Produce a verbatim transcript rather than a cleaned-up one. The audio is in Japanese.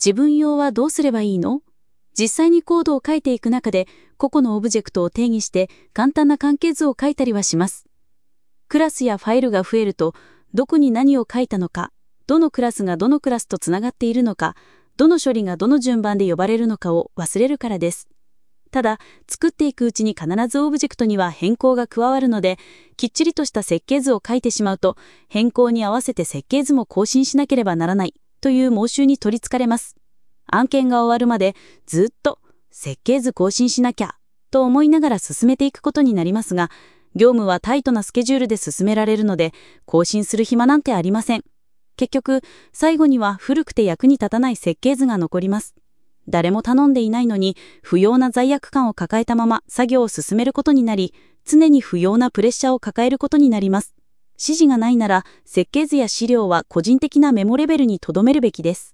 自分用はどうすればいいの？実際にコードを書いていく中で、個々のオブジェクトを定義して簡単な関係図を書いたりはします。クラスやファイルが増えると、どこに何を書いたのか、どのクラスがどのクラスとつながっているのか、どの処理がどの順番で呼ばれるのかを忘れるからです。ただ、作っていくうちに必ずオブジェクトには変更が加わるので、きっちりとした設計図を書いてしまうと、変更に合わせて設計図も更新しなければならないという妄執に取りつかれます。案件が終わるまでずっと設計図更新しなきゃと思いながら進めていくことになりますが、業務はタイトなスケジュールで進められるので、更新する暇なんてありません。結局、最後には古くて役に立たない設計図が残ります。誰も頼んでいないのに、不要な罪悪感を抱えたまま作業を進めることになり、常に不要なプレッシャーを抱えることになります。指示がないなら、設計図や資料は個人的なメモレベルに留めるべきです。